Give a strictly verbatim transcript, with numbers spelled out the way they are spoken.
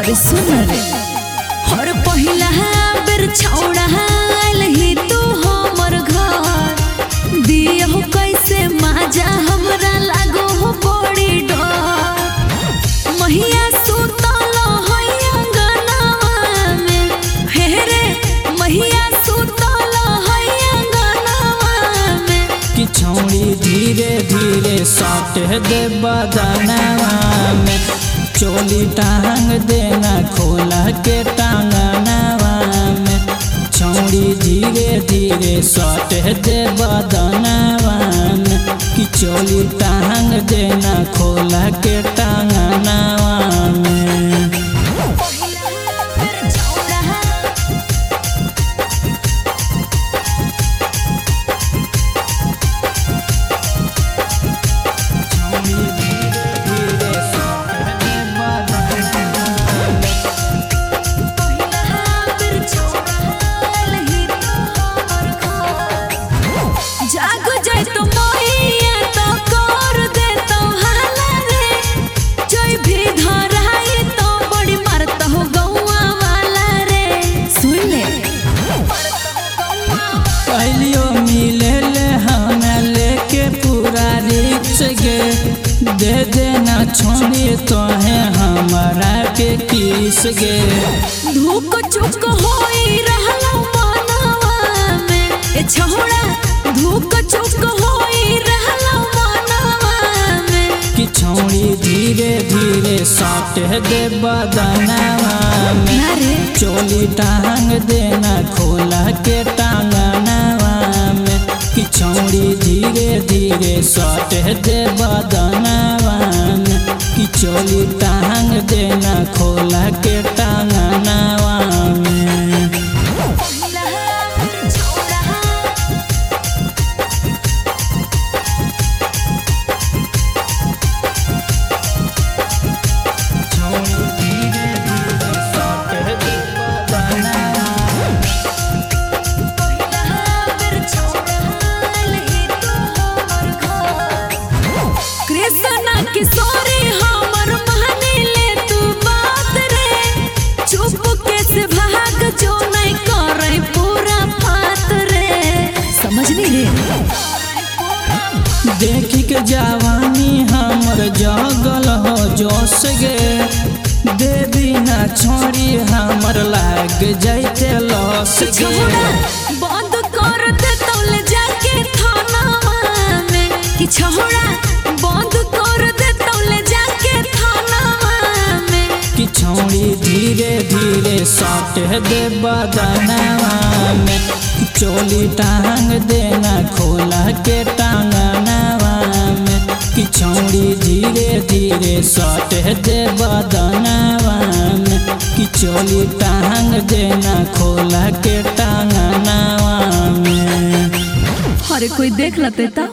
अरे सुन रे हर पहिला बेर छौड़ा आइलही तू हमर घर दिया हो कैसे माजा हमरा लागो हो बड़ी डर महिया सुतल हैया गनावा में हे रे महिया सुतल हैया गनावा में कि छौड़ी धीरे धीरे साट दे बदनवा में चोली टांग देना खोला के टांगनवा में छौड़ी धीरे धीरे साट दे बदनवा में कि चोली टांग देना खोला के टांगनवा में जाग जाए तो मोहिया तो कर दे तो हाला रे जय भी धराई तो बड़ी मारत हो गौवा वाला रे सुन ले पहलियो मिले ले हमें लेके पूरा रिक्स गे दे देना छोड़ी तो है हमारा के किस गे धूक चुक होई रहलो मनवा में ए छोड़ा धूक चुक होई रहलो मनवा में कि छौड़ी धीरे धीरे साट दे बदनवा में चोली टांग देना खोला के टांगनवा में कि छौड़ी धीरे धीरे साट दे बदनवा में कि चोली टांग देना खोला के टांगनवा में कृष्णा किशोरी हमर माने ले तू बात रे चुप कैसे भाग जो नहीं करे पूरा फात रे समझनी रे देखी के जवानी हमर जगल हो जोश गे देवी ना छोड़ी हमर लाग जाइते लॉस गे बंद कर दे तो ले जाके थानावा में कि छोड़ा बंद कर दे तो ले जाके थानावा में कि छौड़ी धीरे धीरे साट दे बदनवा में चोली टांग देना खोला के टांगनवा में कि छौड़ी धीरे धीरे साट दे बदनवा में कि चोली टांग देना खोला के टांगनवा में अरे कोई देख लते ता